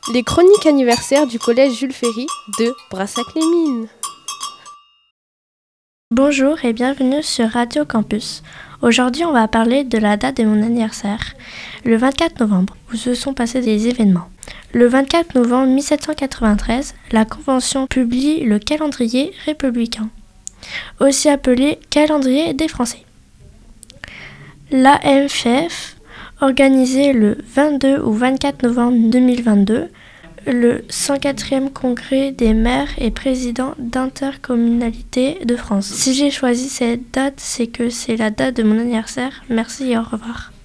Les chroniques anniversaires du collège Jules Ferry de Brassac-les-Mines. Bonjour et bienvenue sur Radio Campus. Aujourd'hui, on va parler de la date de mon anniversaire, le 24 novembre, où se sont passés des événements. Le 24 novembre 1793, la Convention publie le calendrier républicain, aussi appelé calendrier des Français. L'AMF organisait le 22 ou 24 novembre 2022 le 104e congrès des maires et présidents d'intercommunalités de France. Si j'ai choisi cette date, c'est que c'est la date de mon anniversaire. Merci et au revoir.